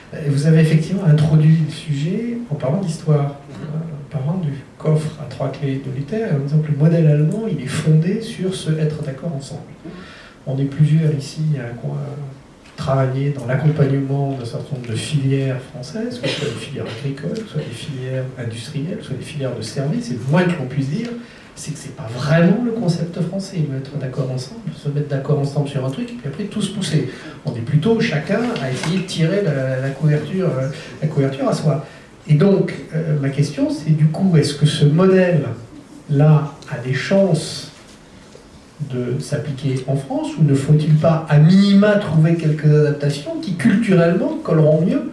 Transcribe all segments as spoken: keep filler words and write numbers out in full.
Et vous avez effectivement introduit le sujet en parlant d'histoire, en parlant du coffre à trois clés de Luther, en disant que le modèle allemand, il est fondé sur ce être d'accord ensemble. On est plusieurs ici à quoi travailler dans l'accompagnement d'un certain nombre de filières françaises, que ce soit des filières agricoles, que ce soit des filières industrielles, que ce soit des filières de services, et le moins que l'on puisse dire, c'est que c'est pas vraiment le concept français, il veut être d'accord ensemble, se mettre d'accord ensemble sur un truc, et puis après tous pousser. On est plutôt chacun à essayer de tirer la, la, couverture, la couverture à soi. Et donc, euh, ma question, c'est du coup, est-ce que ce modèle-là a des chances de s'appliquer en France, ou ne faut-il pas, à minima, trouver quelques adaptations qui, culturellement, colleront mieux?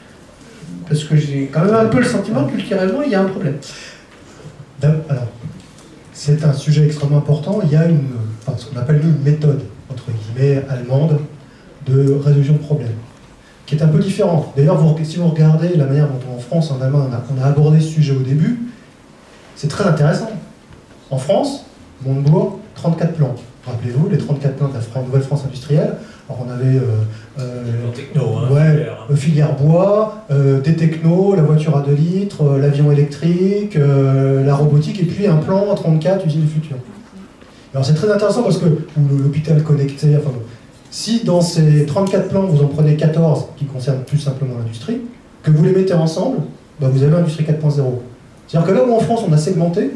Parce que j'ai quand même un peu le sentiment que, culturellement, il y a un problème. Alors, c'est un sujet extrêmement important. Il y a une, enfin, ce qu'on appelle une méthode, entre guillemets, allemande, de résolution de problèmes, qui est un peu différente. D'ailleurs, vous, si vous regardez la manière dont en France, en Allemagne, on a, on a abordé ce sujet au début, c'est très intéressant. En France, Montebourg, trente-quatre plans. Rappelez-vous, les trente-quatre plans de la France, Nouvelle-France industrielle. Alors on avait euh, euh, techno, hein, ouais, filière, hein. filière bois, euh, des technos, la voiture à deux litres, euh, l'avion électrique, euh, la robotique, et puis un plan trente-quatre, usine du futur. Alors c'est très intéressant parce que, ou l'hôpital connecté, enfin, si dans ces trente-quatre plans, vous en prenez quatorze qui concernent plus simplement l'industrie, que vous les mettez ensemble, bah vous avez l'industrie quatre point zéro. C'est-à-dire que là où en France on a segmenté,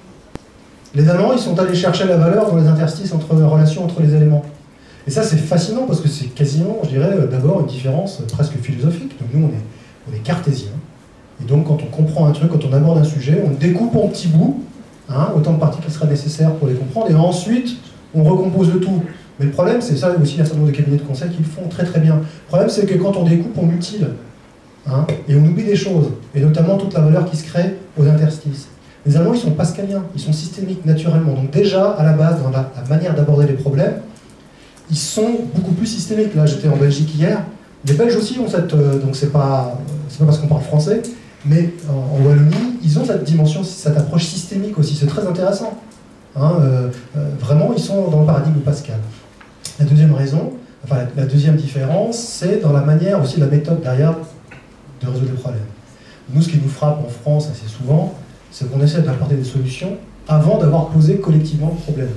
les Allemands, ils sont allés chercher la valeur dans les interstices entre la relation entre les éléments. Et ça, c'est fascinant parce que c'est quasiment, je dirais, d'abord une différence presque philosophique. Donc nous, on est, on est cartésiens. Et donc, quand on comprend un truc, quand on aborde un sujet, on le découpe en petits bouts, hein, autant de parties qu'il sera nécessaire pour les comprendre, et ensuite, on recompose le tout. Mais le problème, c'est ça aussi, il y a un certain nombre de cabinets de conseil qui le font très très bien. Le problème, c'est que quand on découpe, on mutile. Hein, et on oublie des choses, et notamment toute la valeur qui se crée aux interstices. Les Allemands, ils sont pascaliens, ils sont systémiques naturellement. Donc déjà, à la base, dans la, la manière d'aborder les problèmes, ils sont beaucoup plus systémiques. Là, j'étais en Belgique hier. Les Belges aussi ont cette... Euh, donc c'est pas, c'est pas parce qu'on parle français, mais en, en Wallonie, ils ont cette dimension, cette approche systémique aussi. C'est très intéressant. Hein, euh, euh, vraiment, ils sont dans le paradigme Pascal. La deuxième raison, enfin la, la deuxième différence, c'est dans la manière aussi, la méthode derrière de résoudre les problèmes. Nous, ce qui nous frappe en France assez souvent, c'est qu'on essaie d'apporter des solutions avant d'avoir posé collectivement le problème.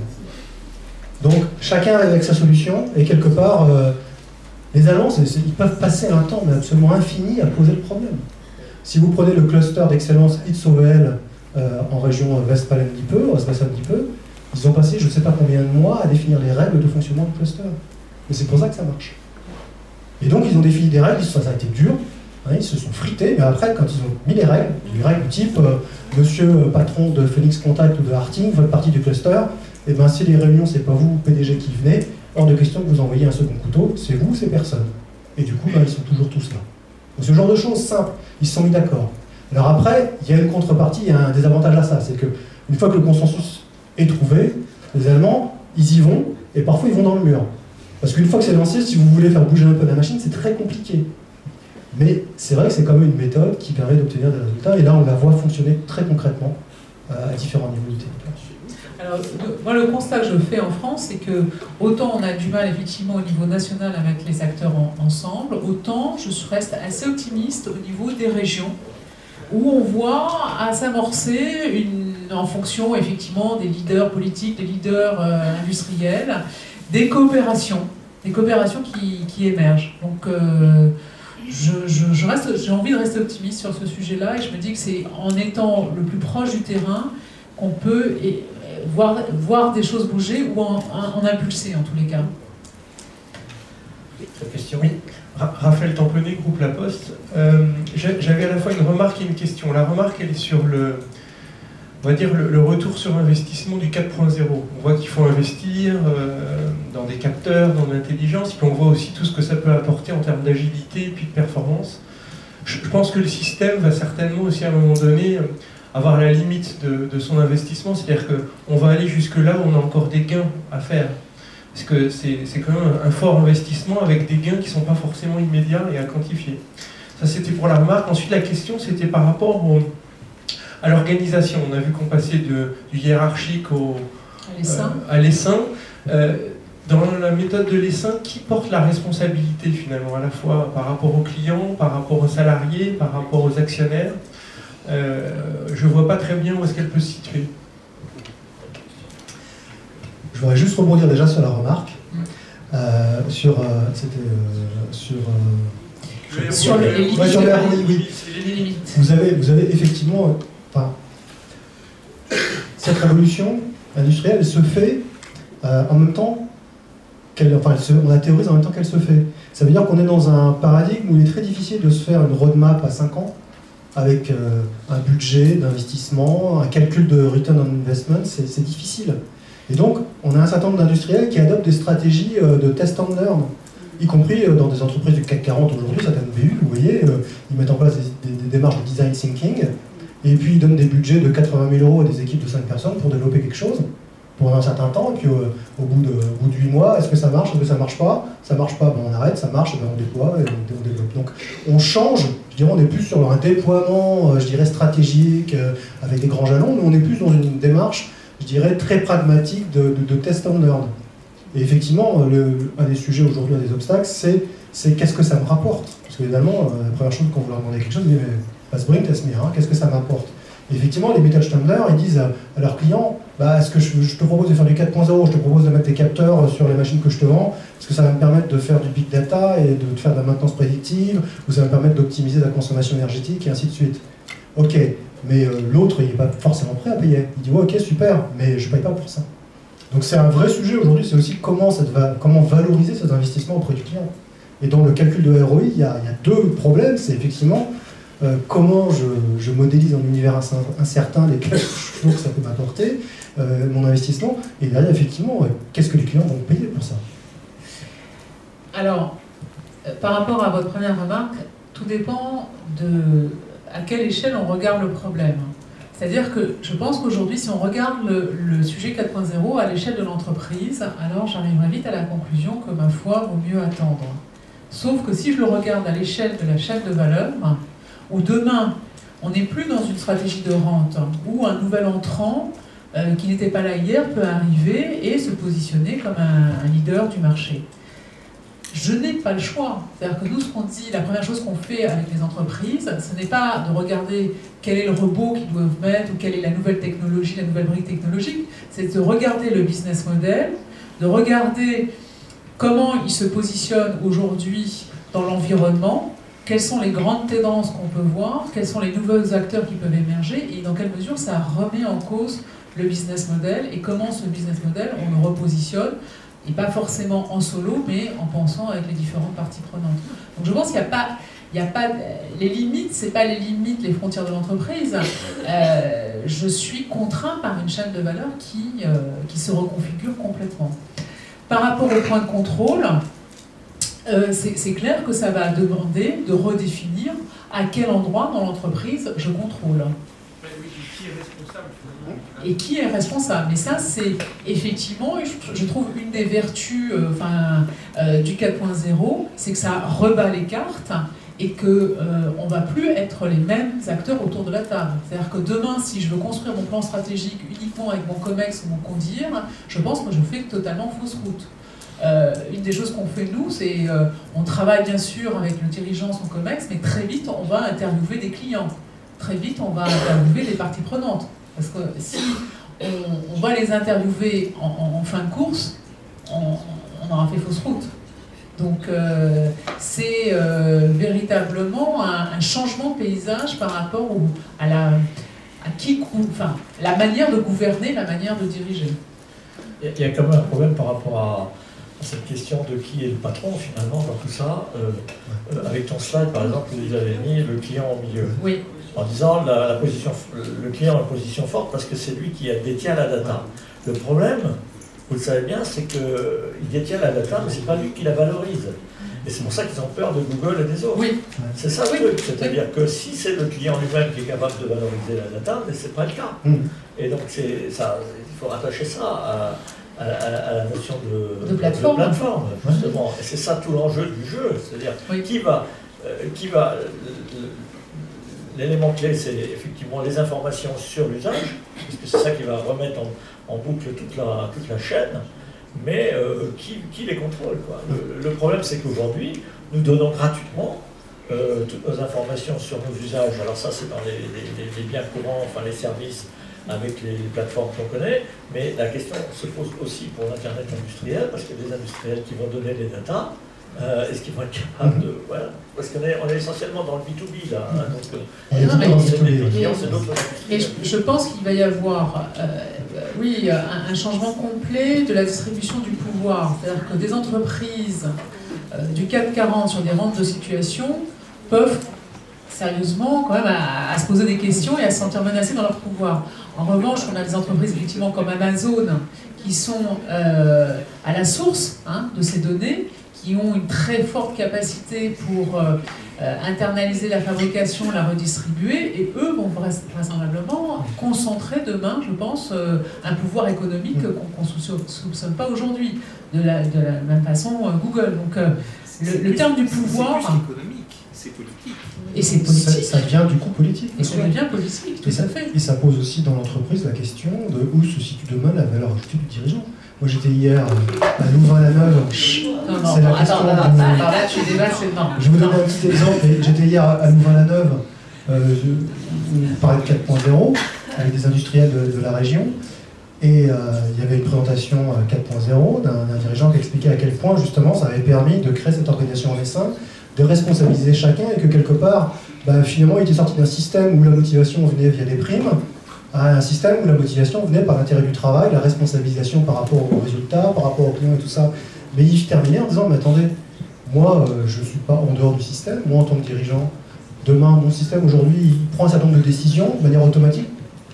Donc, chacun arrive avec sa solution, et quelque part, euh, les Allemands, c'est, c'est, ils peuvent passer un temps mais absolument infini à poser le problème. Si vous prenez le cluster d'excellence Itzehoe euh, en région Westphalen-Dieppe, Westphalen-Dieppe, ils ont passé je ne sais pas combien de mois à définir les règles de fonctionnement du cluster. Et c'est pour ça que ça marche. Et donc, ils ont défini des règles, ça a été dur, hein, ils se sont frités, mais après, quand ils ont mis les règles, les règles du type euh, monsieur euh, patron de Phoenix Contact ou de Harting, vous faites partie du cluster, et bien si les réunions, c'est pas vous, P D G, qui venez, hors de question que vous envoyiez un second couteau, c'est vous, c'est personne. Et du coup, ben, ils sont toujours tous là. Donc, ce genre de choses simples, ils se sont mis d'accord. Alors après, il y a une contrepartie, il y a un désavantage à ça, c'est que une fois que le consensus est trouvé, les Allemands, ils y vont, et parfois ils vont dans le mur. Parce qu'une fois que c'est lancé, si vous voulez faire bouger un peu la machine, c'est très compliqué. Mais c'est vrai que c'est quand même une méthode qui permet d'obtenir des résultats, et là on la voit fonctionner très concrètement euh, à différents niveaux du territoire. Alors, le, moi, le constat que je fais en France, c'est que autant on a du mal effectivement au niveau national à mettre les acteurs en, ensemble, autant je reste assez optimiste au niveau des régions, où on voit à s'amorcer une, en fonction effectivement des leaders politiques, des leaders euh, industriels, des coopérations, des coopérations qui, qui émergent. Donc, euh, je, je, je reste, j'ai envie de rester optimiste sur ce sujet-là, et je me dis que c'est en étant le plus proche du terrain qu'on peut et, Voir, voir des choses bouger ou en, en, en impulser en tous les cas. Cette question, oui. Ra Raphaël Templonnet, groupe La Poste. Euh, J'avais à la fois une remarque et une question. La remarque, elle est sur le, on va dire le, le retour sur investissement du quatre point zéro. On voit qu'il faut investir euh, dans des capteurs, dans l'intelligence, puis on voit aussi tout ce que ça peut apporter en termes d'agilité et puis de performance. Je, je pense que le système va certainement aussi à un moment donné avoir la limite de, de son investissement, c'est-à-dire qu'on va aller jusque là où on a encore des gains à faire. Parce que c'est quand même un fort investissement avec des gains qui ne sont pas forcément immédiats et à quantifier. Ça, c'était pour la remarque. Ensuite, la question, c'était par rapport au, à l'organisation. On a vu qu'on passait de, du hiérarchique au, à l'essaim. Euh, à l'essaim. Euh, dans la méthode de l'essaim, qui porte la responsabilité finalement, à la fois par rapport aux clients, par rapport aux salariés, par rapport aux actionnaires? euh, Je ne vois pas très bien où est-ce qu'elle peut se situer. Je voudrais juste rebondir déjà sur la remarque. Euh, sur, euh, c'était, euh, sur, euh, sur les limites. Ouais, sur les, oui, oui. Les limites. Vous avez, vous avez effectivement, enfin, cette révolution industrielle elle se fait euh, en même temps qu'elle, enfin, elle se, on la théorise en même temps qu'elle se fait. Ça veut dire qu'on est dans un paradigme où il est très difficile de se faire une roadmap à cinq ans avec euh, un budget d'investissement, un calcul de return on investment, c'est, c'est difficile. Et donc, on a un certain nombre d'industriels qui adoptent des stratégies euh, de test and learn, y compris euh, dans des entreprises du C A C quarante aujourd'hui, certaines B U, vous voyez, euh, ils mettent en place des, des, des démarches de design thinking, et puis ils donnent des budgets de quatre-vingt mille euros à des équipes de cinq personnes pour développer quelque chose, pendant un certain temps, et puis euh, au, bout de, au bout de huit mois, est-ce que ça marche, est-ce que ça marche pas? Ça marche pas, ben on arrête, ça marche, ben on déploie, et on, on développe. Donc on change, je dirais, on est plus sur un déploiement, euh, je dirais, stratégique, euh, avec des grands jalons, mais on est plus dans une démarche, je dirais, très pragmatique de, de, de test and learn. Et effectivement, le, un des sujets aujourd'hui, un des obstacles, c'est, c'est qu'est-ce que ça me rapporte? Parce qu'évidemment, la première chose quand vous leur demandez quelque chose, ils disent, mais passe bring, test me, hein, qu'est-ce que ça m'apporte? Et effectivement, les Mittelständler, ils disent à, à leurs clients, bah, est-ce que je, je te propose de faire du quatre point zéro, je te propose de mettre des capteurs sur les machines que je te vends, est-ce que ça va me permettre de faire du big data et de faire de la maintenance prédictive, ou ça va me permettre d'optimiser la consommation énergétique, et ainsi de suite. Ok. Mais euh, l'autre, il n'est pas forcément prêt à payer. Il dit, ouais, ok, super, mais je ne paye pas pour ça. Donc c'est un vrai sujet aujourd'hui, c'est aussi comment, cette va, comment valoriser ces investissements auprès du client. Et dans le calcul de R O I, il y a, il y a deux problèmes. C'est effectivement euh, comment je, je modélise un univers incertain, les cash flows que ça peut m'apporter, euh, mon investissement, et derrière, effectivement, euh, qu'est-ce que les clients vont payer pour ça? Alors, euh, par rapport à votre première remarque, tout dépend de à quelle échelle on regarde le problème. C'est-à-dire que je pense qu'aujourd'hui, si on regarde le, le sujet quatre point zéro à l'échelle de l'entreprise, alors j'arriverai vite à la conclusion que, ma foi, vaut mieux attendre. Sauf que si je le regarde à l'échelle de la chaîne de valeur, où demain, on n'est plus dans une stratégie de rente, où un nouvel entrant euh, qui n'était pas là hier peut arriver et se positionner comme un, un leader du marché. Je n'ai pas le choix. C'est-à-dire que nous, ce qu'on dit, la première chose qu'on fait avec les entreprises, ce n'est pas de regarder quel est le robot qu'ils doivent mettre ou quelle est la nouvelle technologie, la nouvelle brique technologique, c'est de regarder le business model, de regarder comment il se positionne aujourd'hui dans l'environnement, quelles sont les grandes tendances qu'on peut voir, quels sont les nouveaux acteurs qui peuvent émerger et dans quelle mesure ça remet en cause le business model et comment ce business model, on le repositionne, et pas forcément en solo, mais en pensant avec les différentes parties prenantes. Donc je pense qu'il n'y a pas, il n'y a pas, les limites, c'est pas les limites, les frontières de l'entreprise. Euh, je suis contraint par une chaîne de valeur qui, euh, qui se reconfigure complètement. Par rapport au point de contrôle, euh, c'est, c'est clair que ça va demander de redéfinir à quel endroit dans l'entreprise je contrôle. Et qui est responsable? Mais ça, c'est effectivement, je trouve, une des vertus euh, enfin, euh, du quatre point zéro, c'est que ça rebat les cartes et qu'on euh, ne va plus être les mêmes acteurs autour de la table. C'est-à-dire que demain, si je veux construire mon plan stratégique uniquement avec mon COMEX ou mon CONDIR, je pense que je fais totalement fausse route. Euh, une des choses qu'on fait nous, c'est euh, on travaille bien sûr avec le dirigeant son COMEX, mais très vite, on va interviewer des clients. Très vite, on va interviewer des parties prenantes. Parce que si on, on va les interviewer en, en, en fin de course, on, on aura fait fausse route. Donc euh, c'est euh, véritablement un, un changement de paysage par rapport au, à, la, à qui, enfin, la manière de gouverner, la manière de diriger. Il y a quand même un problème par rapport à, à cette question de qui est le patron finalement dans tout ça. Euh, euh, avec ton slide par exemple, vous avez mis le client au milieu. Oui. En disant la, la position, le client a une position forte parce que c'est lui qui détient la data. Le problème, vous le savez bien, c'est qu'il détient la data, mais ce n'est pas lui qui la valorise. Et c'est pour ça qu'ils ont peur de Google et des autres. Oui. C'est ça le truc. C'est-à-dire oui. que si c'est le client lui-même qui est capable de valoriser la data, mais ce n'est pas le cas. Mm. Et donc ça, il faut rattacher ça à, à, à la notion de, de plateforme, de plateforme justement. Et c'est ça tout l'enjeu du jeu. C'est-à-dire oui. qui va... Euh, qui va L'élément clé, c'est effectivement les informations sur l'usage, puisque c'est ça qui va remettre en, en boucle toute la, toute la chaîne. mais euh, qui, qui les contrôle, quoi. Le, le problème, c'est qu'aujourd'hui, nous donnons gratuitement euh, toutes nos informations sur nos usages. Alors ça, c'est dans les, les, les biens courants, enfin les services, avec les plateformes qu'on connaît, mais la question se pose aussi pour l'Internet industriel, parce qu'il y a des industriels qui vont donner les datas, euh, est-ce qu'ils vont être capables de... Voilà, parce qu'on est, on est essentiellement dans le B deux B, là, hein, donc euh, non, mais, c'est des clients, c'est d'autres mais je, je pense qu'il va y avoir, euh, oui, un, un changement complet de la distribution du pouvoir, c'est-à-dire que des entreprises euh, du C A C quarante sur des rentes de situation peuvent sérieusement quand même à, à se poser des questions et à se sentir menacées dans leur pouvoir. En revanche, on a des entreprises effectivement comme Amazon qui sont euh, à la source hein, de ces données, qui ont une très forte capacité pour euh, euh, internaliser la fabrication, la redistribuer, et eux vont vraisemblablement concentrer demain, je pense, euh, un pouvoir économique qu'on ne soupçonne pas aujourd'hui, de la, de la même façon euh, Google. Donc euh, le, le terme du pouvoir... C'est économique, c'est politique. Et c'est politique. Ça, ça devient du coup politique. Et ça devient politique, tout et ça, à fait. Et ça pose aussi dans l'entreprise la question de où se situe demain la valeur ajoutée du dirigeant. Moi j'étais hier à Louvain-la-Neuve. Non, non, c'est la non, question attends, attends, de... attends, là tu débats, c'est non. Je vais vous donne un petit exemple. J'étais hier à Louvain-la-Neuve, euh, on parlait de quatre point zéro avec des industriels de, de la région. Et euh, il y avait une présentation quatre point zéro d'un dirigeant qui expliquait à quel point justement ça avait permis de créer cette organisation en essaim, de responsabiliser chacun et que quelque part, bah, finalement il était sorti d'un système où la motivation venait via des primes à un système où la motivation venait par l'intérêt du travail, la responsabilisation par rapport aux résultats, par rapport aux clients et tout ça. Mais il terminait en disant, mais attendez, moi euh, je ne suis pas en dehors du système, moi en tant que dirigeant, demain mon système aujourd'hui il prend un certain nombre de décisions de manière automatique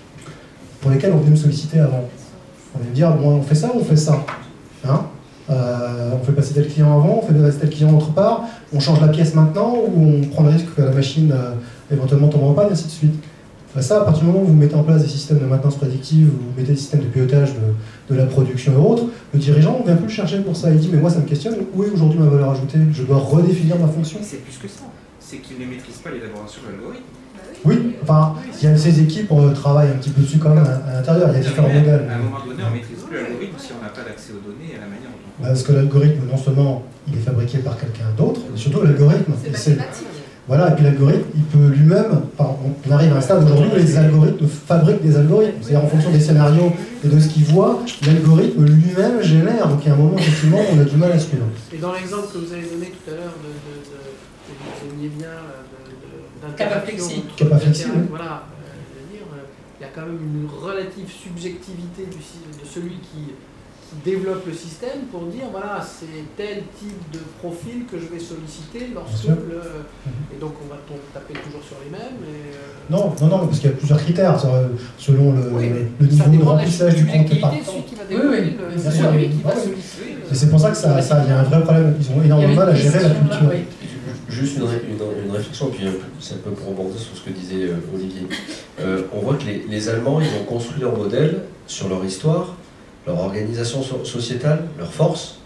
pour lesquelles on venait me solliciter avant. On vient me dire, bon, on fait ça ou on fait ça hein euh, on fait passer tel client avant, on fait passer tel client autre part, on change la pièce maintenant ou on prend le risque que la machine euh, éventuellement tombe en panne et ainsi de suite. Enfin, ça, à partir du moment où vous mettez en place des systèmes de maintenance prédictive, ou vous mettez des systèmes de pilotage de, de la production et autres, le dirigeant, on vient plus le chercher pour ça. Il dit, mais moi ça me questionne, où est aujourd'hui ma valeur ajoutée? Je dois redéfinir ma fonction. C'est plus que ça, c'est qu'il ne maîtrise pas l'élaboration de l'algorithme. Oui, enfin, il y a ces équipes qui travaillent un petit peu dessus quand même à, à l'intérieur, il y a différents modèles. À un moment donné, on ne maîtrise plus l'algorithme si on n'a pas d'accès aux données et à la manière dont on... Parce que l'algorithme, non seulement il est fabriqué par quelqu'un d'autre, mais surtout l'algorithme. C'est Voilà, et puis l'algorithme, il peut lui-même, enfin, on arrive à un stade aujourd'hui où les algorithmes fabriquent des algorithmes. C'est-à-dire en fonction des scénarios et de ce qu'il voit, l'algorithme lui-même génère. Donc il y a un moment, effectivement, on a du mal à suivre. Et dans l'exemple que vous avez donné tout à l'heure, de, de, de, vous veniez bien d'un Capaflexi. Capaflexi, oui. Voilà, euh, je veux dire, il y a quand même une relative subjectivité du, de celui qui développe le système pour dire voilà c'est tel type de profil que je vais solliciter lorsque le... et donc on va taper toujours sur les mêmes et euh... non non non parce qu'il y a plusieurs critères selon le, oui, le niveau de remplissage du compte et par celui qui va développer oui, oui, le celui qui va solliciter et c'est pour ça que ça, ça il y a un vrai problème, ils ont énormément de mal à gérer la culture. Oui. Juste une, une, une réflexion, puis c'est un peu pour rebondir sur ce que disait euh, Olivier. Euh, on voit que les, les Allemands, ils ont construit leur modèle sur leur histoire, leur organisation so sociétale, leurs forces.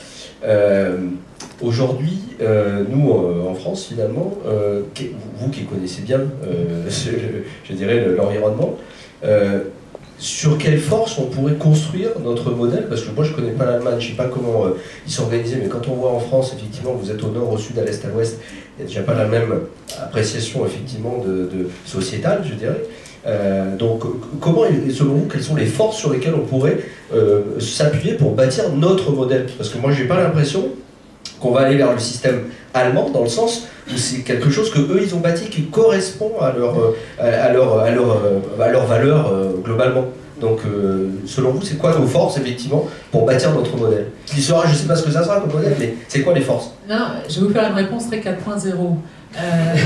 Euh, Aujourd'hui, euh, nous, euh, en France, finalement, euh, vous qui connaissez bien, euh, je, je dirais, l'environnement, euh, sur quelle force on pourrait construire notre modèle? Parce que moi, je ne connais pas l'Allemagne, je ne sais pas comment euh, ils sont organisés, mais quand on voit en France, effectivement, vous êtes au nord, au sud, à l'est, à l'ouest, il n'y a déjà pas la même appréciation, effectivement, de, de sociétale, je dirais. Euh, donc, comment, selon vous, quelles sont les forces sur lesquelles on pourrait euh, s'appuyer pour bâtir notre modèle? Parce que moi, je n'ai pas l'impression qu'on va aller vers le système allemand, dans le sens où c'est quelque chose que eux ils ont bâti qui correspond à leur, à leur, à leur, à leur valeur euh, globalement. Donc, euh, selon vous, c'est quoi nos forces, effectivement, pour bâtir notre modèle? Qui sera, je ne sais pas ce que ça sera comme modèle, mais c'est quoi les forces? Non, je vais vous faire une réponse très quatre point zéro. Euh,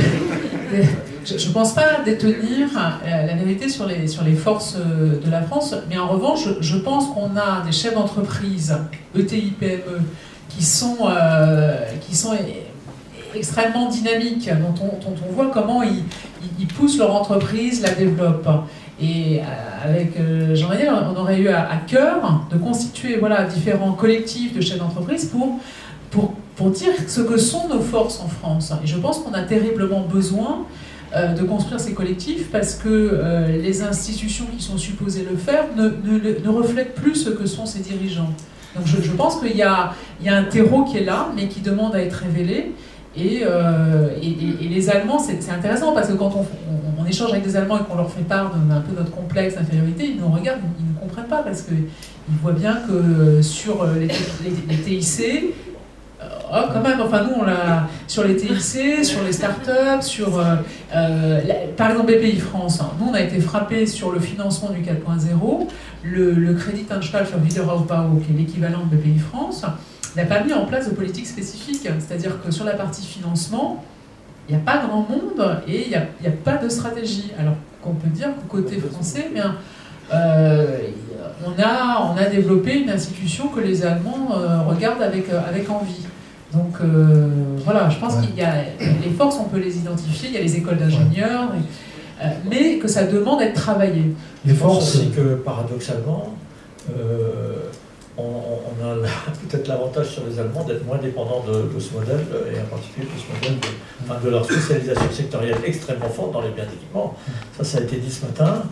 je ne pense pas détenir euh, la vérité sur les, sur les forces de la France, mais en revanche, je, je pense qu'on a des chefs d'entreprise, E T I, P M E, qui sont, euh, qui sont extrêmement dynamiques, dont on, dont on voit comment ils, ils poussent leur entreprise, la développent. Et avec euh, Jean-Daniel, on aurait eu à, à cœur de constituer voilà, différents collectifs de chefs d'entreprise pour, pour, pour dire ce que sont nos forces en France. Et je pense qu'on a terriblement besoin euh, de construire ces collectifs parce que euh, les institutions qui sont supposées le faire ne, ne, ne reflètent plus ce que sont ces dirigeants. Donc je, je pense qu'il y a, il y a un terreau qui est là, mais qui demande à être révélé. Et, euh, et, et, et les Allemands, c'est intéressant parce que quand on, on, on échange avec des Allemands et qu'on leur fait part d'un peu notre complexe d'infériorité, ils nous regardent, ils ne comprennent pas parce qu'ils voient bien que sur les, les, les T I C, oh, quand même, enfin nous on l'a sur les T I C, sur les startups, sur euh, euh, la, par exemple B P I France, hein, nous on a été frappés sur le financement du quatre point zéro, le, le Kreditanstalt für Wiederaufbau, qui est l'équivalent de B P I France, n'a pas mis en place de politique spécifique, c'est-à-dire que sur la partie financement, il n'y a pas grand monde et il n'y a, a pas de stratégie. Alors qu'on peut dire que côté français, eh bien, euh, on, a, on a développé une institution que les Allemands euh, regardent avec, avec envie. Donc euh, voilà, je pense ouais. qu'il y a les forces, on peut les identifier, il y a les écoles d'ingénieurs, euh, mais que ça demande d'être travaillé. Les forces, c'est que paradoxalement, euh, on, on a peut-être l'avantage sur les Allemands d'être moins dépendants de, de ce modèle, et en particulier de ce modèle de, enfin, de leur spécialisation sectorielle extrêmement forte dans les biens d'équipement. Ça, ça a été dit ce matin,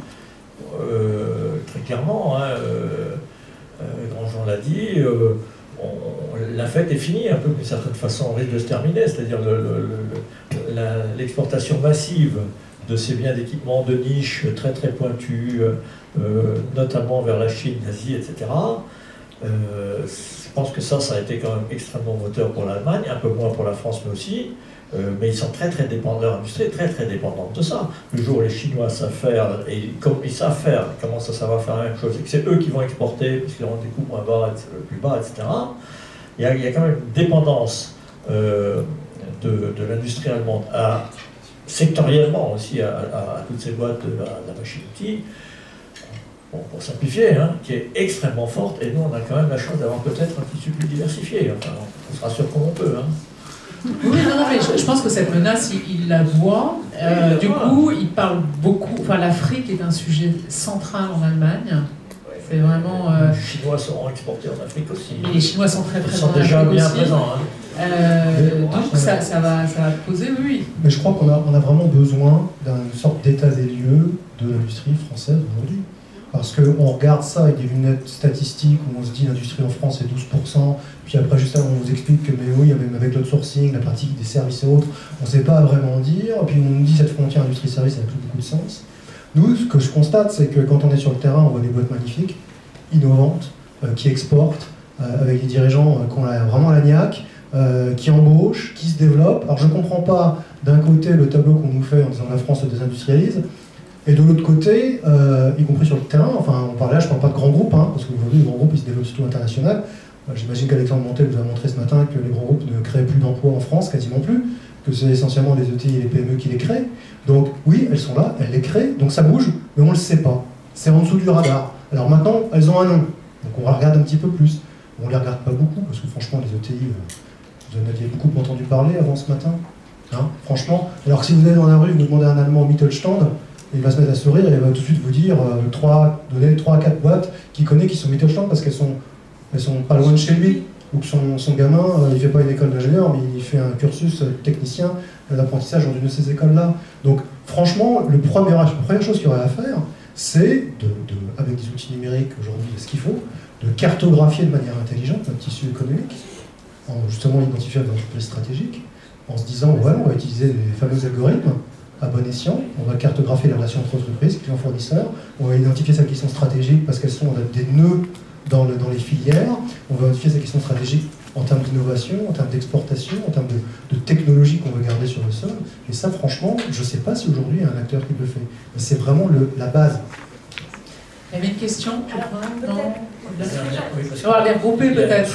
euh, très clairement, hein, euh, euh, Grandjean l'a dit, euh, on, la fête est finie, un peu d'une certaine façon, on risque de se terminer, c'est-à-dire l'exportation le, le, le, massive de ces biens d'équipement de niche très très pointus, euh, notamment vers la Chine, l'Asie, et cetera. Euh, je pense que ça, ça a été quand même extrêmement moteur pour l'Allemagne, un peu moins pour la France, mais aussi. Euh, mais ils sont très très dépendants, leur industrie est très très dépendante de ça. Le jour où les Chinois savent faire, et comme ils savent faire, ils commencent à savoir faire la même chose, et que c'est eux qui vont exporter, parce qu'ils auront des coûts moins bas, plus bas, et cetera. Il y a, il y a quand même une dépendance euh, de, de l'industrie allemande, à, sectoriellement aussi, à, à, à toutes ces boîtes de la, de la machine-outil. Bon, pour simplifier, hein, qui est extrêmement forte, et nous on a quand même la chance d'avoir peut-être un tissu plus diversifié. Enfin, on se rassure comme on peut. Hein. Oui, non, non, mais je, je pense que cette menace, il, il la voit. Euh, oui, du voit. coup, il parle beaucoup. Enfin, l'Afrique est un sujet central en Allemagne. C'est vraiment. Euh, les Chinois seront exportés en Afrique aussi. Mais les Chinois sont très présents. Ils sont déjà bien aussi. présents. Hein. Euh, donc ça, ça, va, ça va poser, oui. Mais je crois qu'on a, on a vraiment besoin d'une sorte d'état des lieux de l'industrie française aujourd'hui. Parce qu'on regarde ça avec des lunettes statistiques où on se dit l'industrie en France est douze pour cent, puis après juste avant on vous explique que mais oui, même avec l'outsourcing, la pratique des services et autres, on ne sait pas vraiment dire, puis on nous dit cette frontière industrie-service n'a plus beaucoup de sens. Nous, ce que je constate, c'est que quand on est sur le terrain, on voit des boîtes magnifiques, innovantes, euh, qui exportent, euh, avec des dirigeants euh, qui ont la, vraiment la niaque, euh, qui embauchent, qui se développent. Alors je ne comprends pas d'un côté le tableau qu'on nous fait en disant la France se désindustrialise, et de l'autre côté, euh, y compris sur le terrain, enfin on parlait là, je ne parle pas de grands groupes, hein, parce qu'aujourd'hui les grands groupes ils se développent surtout international. Euh, J'imagine qu'Alexandre Montel vous a montré ce matin que les grands groupes ne créent plus d'emplois en France, quasiment plus, que c'est essentiellement les E T I et les P M E qui les créent. Donc oui, elles sont là, elles les créent, donc ça bouge, mais on ne le sait pas. C'est en dessous du radar. Alors maintenant, elles ont un nom, donc on la regarde un petit peu plus. On ne les regarde pas beaucoup, parce que franchement les E T I, euh, vous en aviez beaucoup entendu parler avant ce matin. Hein, franchement, alors que si vous allez dans la rue, vous demandez à un Allemand Mittelstand, il va se mettre à sourire et il va tout de suite vous dire euh, trois, donner trois à quatre boîtes qu'il connaît qui sont Mittelstand parce qu'elles sont, elles sont pas loin de chez lui, ou que son, son gamin, euh, il ne fait pas une école d'ingénieur, mais il fait un cursus euh, technicien d'apprentissage dans une de ces écoles-là. Donc franchement, le premier, la première chose qu'il y aurait à faire, c'est, de, de, avec des outils numériques aujourd'hui, ce qu'il faut, de cartographier de manière intelligente notre tissu économique, en justement identifiant des entreprises stratégiques, en se disant, voilà, on va utiliser les fameux algorithmes, à bon escient, on va cartographier les relations entre entreprises, clients fournisseurs, on va identifier celles qui sont stratégiques parce qu'elles sont des nœuds dans, le, dans les filières, on va identifier celles qui sont stratégiques en termes d'innovation, en termes d'exportation, en termes de, de technologie qu'on veut garder sur le sol. Et ça, franchement, je ne sais pas si aujourd'hui il y a un acteur qui le fait. Mais c'est vraiment le, la base. Il y avait une question, je crois, non ? On va les regrouper peut-être.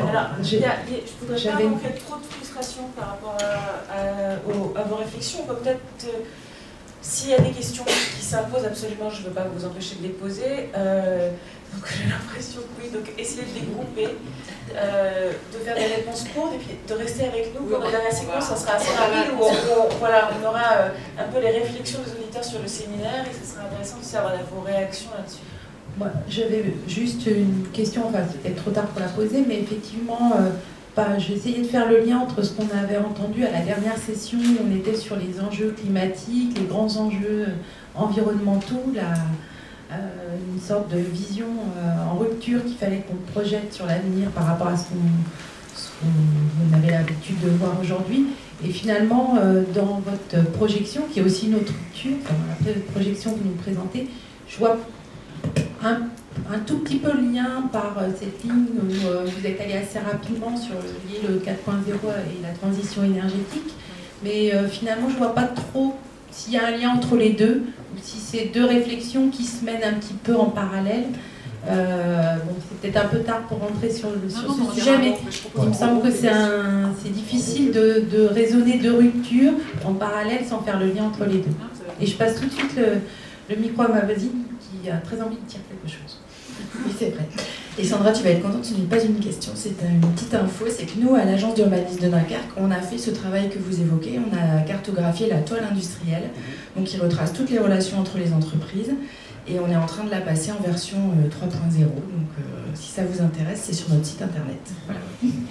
J'avais pas fait trop de frustration par rapport à, à, aux, à vos réflexions. On peut peut-être, euh, s'il y a des questions qui s'imposent absolument, je ne veux pas vous empêcher de les poser. Euh, donc j'ai l'impression que oui, donc essayez de les grouper, euh, de faire des réponses courtes et puis de rester avec nous pour la dernière séquence. Ça sera assez rapide où on, on, voilà, on aura euh, un peu les réflexions des auditeurs sur le séminaire et ce sera intéressant de savoir vos réactions là-dessus. Moi, j'avais juste une question, enfin c'est peut-être trop tard pour la poser, mais effectivement, euh, bah, je vais essayer de faire le lien entre ce qu'on avait entendu à la dernière session où on était sur les enjeux climatiques, les grands enjeux environnementaux, la, euh, une sorte de vision euh, en rupture qu'il fallait qu'on projette sur l'avenir par rapport à ce qu'on ce qu'on avait l'habitude de voir aujourd'hui. Et finalement, euh, dans votre projection, qui est aussi une autre rupture, enfin, la projection que vous nous présentez, je vois un, un tout petit peu le lien par euh, cette ligne où euh, vous êtes allé assez rapidement sur lier le quatre point zéro et la transition énergétique. Mais euh, finalement, je ne vois pas trop s'il y a un lien entre les deux, ou si c'est deux réflexions qui se mènent un petit peu en parallèle. Euh, bon, c'est peut-être un peu tard pour rentrer sur, le, sur non, non, ce sujet, mais il me semble que c'est un, c'est difficile de, de raisonner de rupture en parallèle sans faire le lien entre les deux. Et je passe tout de suite le, le micro à ma voisine qui a très envie de dire quelque chose. Oui, c'est vrai. Et Sandra, tu vas être contente, ce n'est pas une question, c'est une petite info. C'est que nous, à l'agence d'urbanisme de Dunkerque, on a fait ce travail que vous évoquez. On a cartographié la toile industrielle, donc qui retrace toutes les relations entre les entreprises. Et on est en train de la passer en version euh, trois point zéro. Donc euh, si ça vous intéresse, c'est sur notre site internet. Voilà.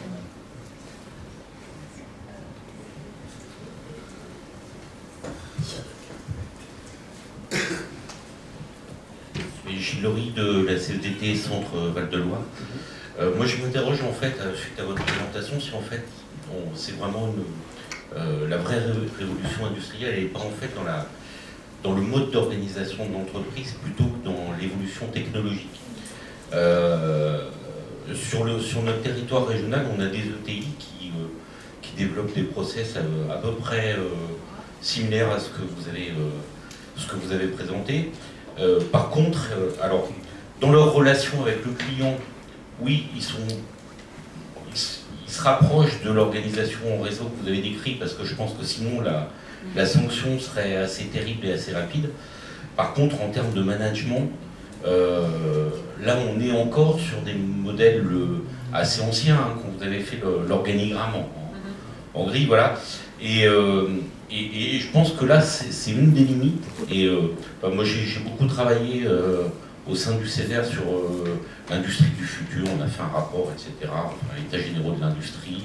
Gilles Laurie de la C E D T Centre Val-de-Loire. Euh, moi je m'interroge en fait, suite à votre présentation, si en fait c'est vraiment une, euh, la vraie ré révolution industrielle, elle n'est pas en fait dans, la, dans le mode d'organisation de l'entreprise, plutôt que dans l'évolution technologique. Euh, sur, le, sur notre territoire régional, on a des E T I qui, euh, qui développent des process à, à peu près euh, similaires à ce que vous avez, euh, ce que vous avez présenté. Euh, par contre, euh, alors, dans leur relation avec le client, oui, ils, sont, ils, ils se rapprochent de l'organisation en réseau que vous avez décrit, parce que je pense que sinon la, la sanction serait assez terrible et assez rapide. Par contre, en termes de management, euh, là on est encore sur des modèles euh, assez anciens, hein, quand vous avez fait l'organigramme en, en gris, voilà. Et, euh, et, et je pense que là, c'est une des limites. Et euh, bah, moi, j'ai beaucoup travaillé euh, au sein du C E D E R sur euh, l'industrie du futur. On a fait un rapport, et cetera. Enfin, l'état généraux de l'industrie,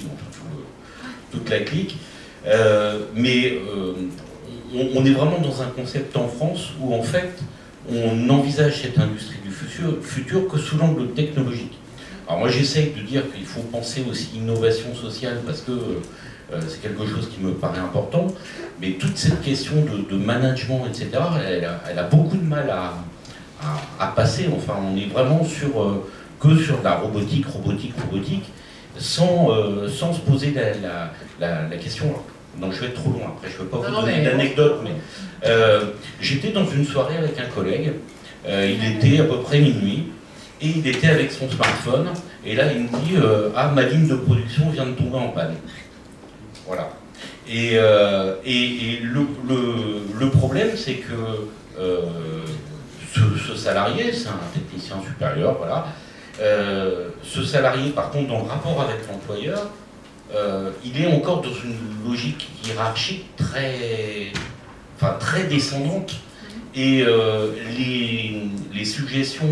toute la clique. Euh, mais euh, on, on est vraiment dans un concept en France où, en fait, on envisage cette industrie du futur, futur que sous l'angle technologique. Alors moi, j'essaye de dire qu'il faut penser aussi innovation sociale parce que Euh, c'est quelque chose qui me paraît important, mais toute cette question de, de management, et cetera, elle a, elle a beaucoup de mal à, à, à passer. Enfin, on est vraiment sur, euh, que sur de la robotique, robotique, robotique, sans, euh, sans se poser la, la, la, la question. Non, je vais être trop loin après, je ne veux pas vous donner d'anecdote, mais euh, j'étais dans une soirée avec un collègue, euh, il était à peu près minuit, et il était avec son smartphone, et là il me dit euh, « Ah, ma ligne de production vient de tomber en panne ». Voilà. Et, euh, et, et le, le, le problème, c'est que euh, ce, ce salarié, c'est un technicien supérieur, voilà. Euh, ce salarié, par contre, dans le rapport avec l'employeur, euh, il est encore dans une logique hiérarchique très, enfin, très descendante. Et euh, les, les suggestions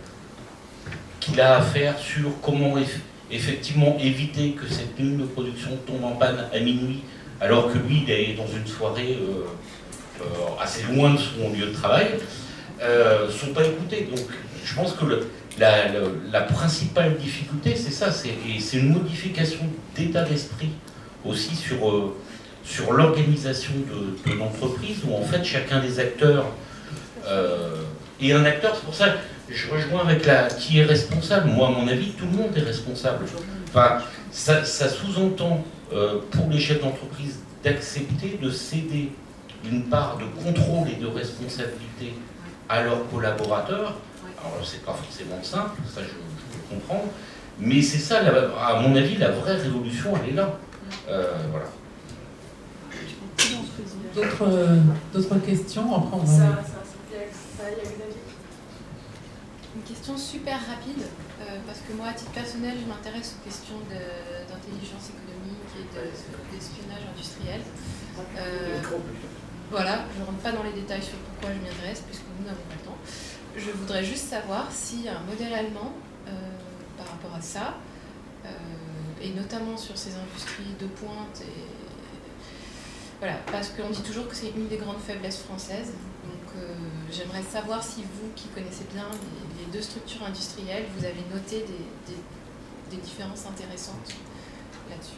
qu'il a à faire sur comment effectivement éviter que cette ligne de production tombe en panne à minuit, alors que lui, il est dans une soirée euh, euh, assez loin de son lieu de travail, ne euh, sont pas écoutés. Donc je pense que le, la, la, la principale difficulté, c'est ça, c'est une modification d'état d'esprit aussi sur, euh, sur l'organisation de, de l'entreprise, où en fait chacun des acteurs euh, est un acteur. C'est pour ça je rejoins avec la qui est responsable. Moi, à mon avis, tout le monde est responsable. Enfin, ça, ça sous-entend euh, pour les chefs d'entreprise d'accepter de céder une part de contrôle et de responsabilité à leurs collaborateurs. Alors, c'est pas forcément simple, ça je, je peux comprendre, mais c'est ça, la, à mon avis, la vraie révolution, elle est là. Euh, voilà. D'autres euh, d'autres questions? Après, on va... Ça, ça, ça, il y a Une question super rapide, euh, parce que moi, à titre personnel, je m'intéresse aux questions d'intelligence économique et d'espionnage de, industriel. Euh, voilà, je ne rentre pas dans les détails sur pourquoi je m'y intéresse, puisque nous n'avons pas le temps. Je voudrais juste savoir s'il y a un modèle allemand euh, par rapport à ça, euh, et notamment sur ces industries de pointe et Voilà, parce qu'on dit toujours que c'est une des grandes faiblesses françaises. Donc euh, j'aimerais savoir si vous, qui connaissez bien les, les deux structures industrielles, vous avez noté des, des, des différences intéressantes là-dessus.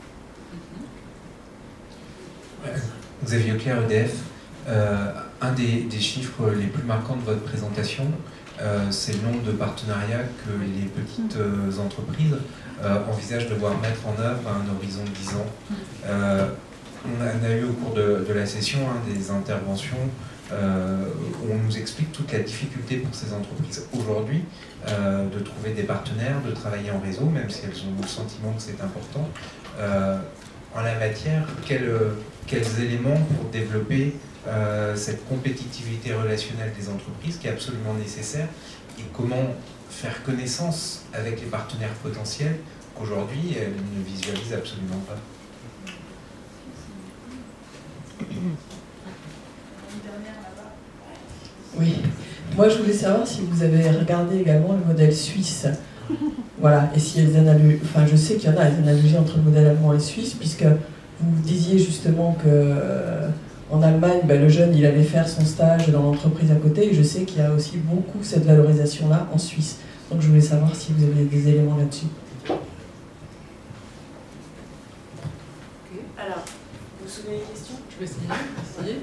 Xavier Leclerc, E D F. Euh, un des, des chiffres les plus marquants de votre présentation, euh, c'est le nombre de partenariats que les petites euh, entreprises euh, envisagent de voir mettre en œuvre à un horizon de dix ans. Euh, on a eu au cours de, de la session hein, des interventions euh, où on nous explique toute la difficulté pour ces entreprises aujourd'hui euh, de trouver des partenaires, de travailler en réseau, même si elles ont le sentiment que c'est important. Euh, en la matière, quels, quels éléments pour développer euh, cette compétitivité relationnelle des entreprises qui est absolument nécessaire, et comment faire connaissance avec les partenaires potentiels qu'aujourd'hui elles ne visualisent absolument pas. Oui, moi je voulais savoir si vous avez regardé également le modèle suisse. Voilà, et s'il y a des analogies, enfin je sais qu'il y en a des analogies entre le modèle allemand et suisse, puisque vous disiez justement que euh, en Allemagne, ben, le jeune il allait faire son stage dans l'entreprise à côté, et je sais qu'il y a aussi beaucoup cette valorisation-là en Suisse. Donc je voulais savoir si vous avez des éléments là-dessus. Okay. Alors, vous vous souvenez des questions? Je vais essayer. essayer.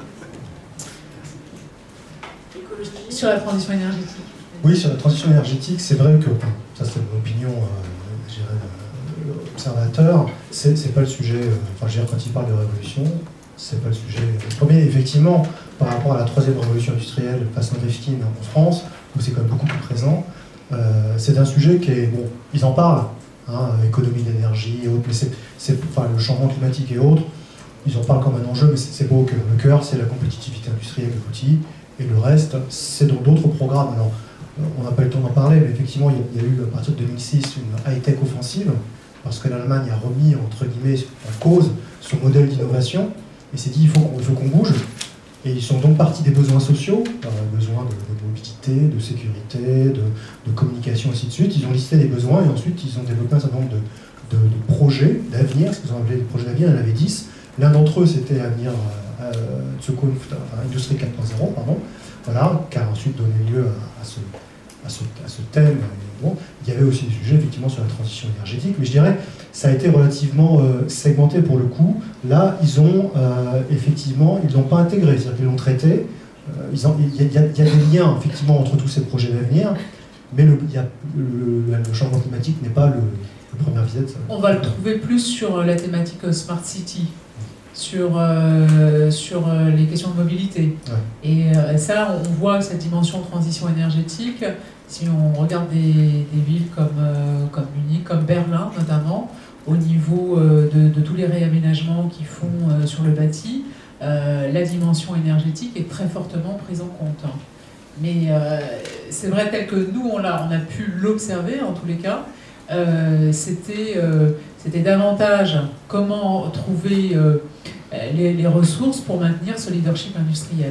Écologie. Sur la transition énergétique. Oui, sur la transition énergétique, c'est vrai que, enfin, ça c'est mon opinion, euh, je dirais, euh, observateur, c'est pas le sujet, euh, enfin je veux dire, quand il parle de révolution, c'est pas le sujet. Le premier, effectivement, par rapport à la troisième révolution industrielle, façon Rifkin en France, où c'est quand même beaucoup plus présent, euh, c'est un sujet qui est, bon, ils en parlent, hein, économie d'énergie et autres, mais c'est, enfin, le changement climatique et autres, ils en parlent comme un enjeu, mais c'est pas au cœur. Le cœur, c'est la compétitivité industrielle de l'outil, et le reste, c'est dans d'autres programmes. Alors, on n'a pas eu le temps d'en parler, mais effectivement, il y a eu à partir de deux mille six une high-tech offensive, parce que l'Allemagne a remis, entre guillemets, en cause son modèle d'innovation, et s'est dit il faut qu'on qu'on bouge. Et ils sont donc partis des besoins sociaux, euh, besoins de, de mobilité, de sécurité, de, de communication, ainsi de suite. Ils ont listé les besoins, et ensuite ils ont développé un certain nombre de, de, de projets d'avenir, ce qu'ils ont appelé les projets d'avenir, il y en avait dix. L'un d'entre eux, c'était Avenir euh, Zukunft, enfin, Industrie quatre point zéro, pardon, voilà, qui a ensuite donné lieu à, à, ce, à, ce, à ce thème. Bon, il y avait aussi des sujets effectivement sur la transition énergétique, mais je dirais ça a été relativement euh, segmenté pour le coup. Là, ils ont euh, effectivement, ils l'ont pas intégré, c'est-à-dire qu'ils l'ont traité. Euh, ils ont, il, y a, il, y a, il y a des liens effectivement entre tous ces projets d'avenir, mais le, il y a, le, le changement climatique n'est pas le, le premier visite. On va le trouver plus sur la thématique Smart City, sur, euh, sur euh, les questions de mobilité. Ouais. Et euh, ça, on voit cette dimension transition énergétique. Si on regarde des, des villes comme, euh, comme Munich, comme Berlin notamment, au niveau euh, de, de tous les réaménagements qu'ils font euh, sur le bâti, euh, la dimension énergétique est très fortement prise en compte. Mais euh, c'est vrai, tel que nous, on a, on a pu l'observer en tous les cas, euh, c'était euh, c'était davantage comment trouver euh, les, les ressources pour maintenir ce leadership industriel.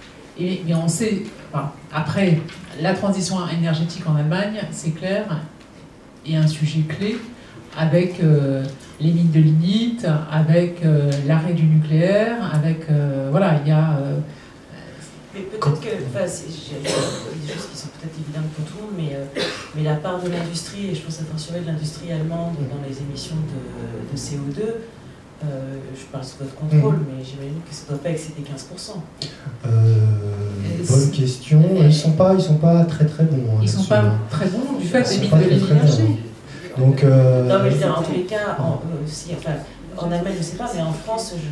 Et, mais on sait, enfin, après, la transition énergétique en Allemagne, c'est clair, est un sujet clé avec euh, les mines de lignite, avec euh, l'arrêt du nucléaire, avec, euh, voilà, il y a... Euh, mais peut-être que, enfin, il y a des choses qui sont peut-être évidentes pour tout le monde, mais, euh, mais la part de l'industrie, et je pense à fortiori de l'industrie allemande dans les émissions de, de C O deux, Euh, je parle sous votre contrôle, mmh. mais j'imagine que ça ne doit pas excéder quinze pour cent. Euh, bonne question. Ils ne sont, sont pas très très bons. Hein, ils ne sont pas hein. très bons du fait des mines de l'énergie. Donc, euh, non, mais je veux dire, en tous les cas, en, euh, si, enfin, en Allemagne, je ne sais pas, mais en France, je,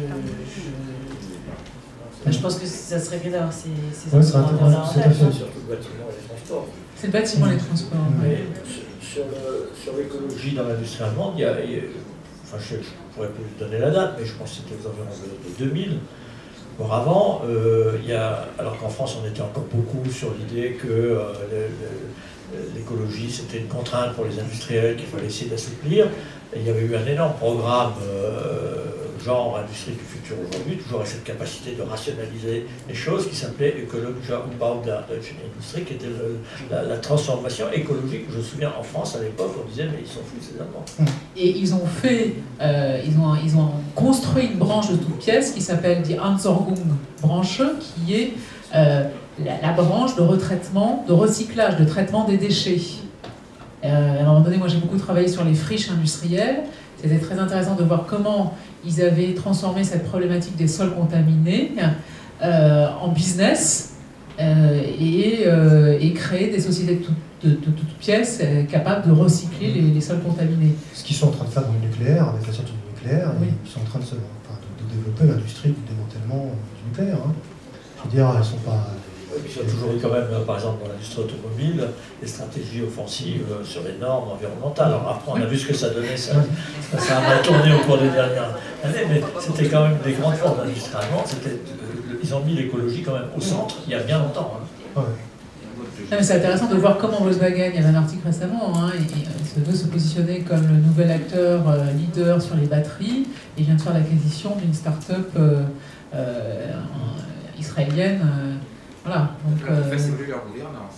je, je pense que ça serait bien d'avoir ces, ces ouais, enfants dans leur C'est surtout le bâtiment et les transports. C'est le bâtiment et les transports. Mais ouais. sur, sur l'écologie dans l'industrie allemande, il y a, il y a enfin, je ne pourrais plus donner la date, mais je pense que c'était aux environs de deux mille. Auparavant, euh, il y a, alors qu'en France, on était encore beaucoup sur l'idée que euh, l'écologie, c'était une contrainte pour les industriels qu'il fallait essayer d'assouplir. Il y avait eu un énorme programme euh, genre industrie du futur aujourd'hui, toujours avec cette capacité de rationaliser les choses qui s'appelait Ökologischer Umbau der deutschen Industrie, qui était le, la, la transformation écologique. Je me souviens en France à l'époque, on disait mais ils sont fous ces Allemands. Et ils ont fait, euh, ils, ont, ils ont construit une branche de toute pièce qui s'appelle die Entsorgung branche, qui est euh, la, la branche de retraitement, de recyclage, de traitement des déchets. Euh, à un moment donné, moi j'ai beaucoup travaillé sur les friches industrielles. C'était très intéressant de voir comment ils avaient transformé cette problématique des sols contaminés euh, en business euh, et, euh, et créé des sociétés de, tout, de, de toutes pièces euh, capables de recycler les, les sols contaminés. Ce qu'ils sont en train de faire dans le nucléaire, avec la sortie du nucléaire, oui. Ils sont en train de, se, enfin, de, de développer l'industrie du démantèlement du nucléaire. Hein. Je veux dire, elles sont pas... Il y a toujours eu quand même, par exemple, dans l'industrie automobile, des stratégies offensives sur les normes environnementales. Alors après, on a vu ce que ça donnait, ça, ça, ça a mal tourné au cours des dernières années, mais c'était quand même des grandes forces d'industrie allemande. Ils ont mis l'écologie quand même au centre, il y a bien longtemps. Hein. Ouais. C'est intéressant de voir comment Volkswagen, il y avait un article récemment, hein, il, il veut se positionner comme le nouvel acteur euh, leader sur les batteries, et il vient de faire l'acquisition d'une start-up euh, euh, israélienne. Euh, Voilà, donc, alors, euh... c'est voulu leur gouvernance.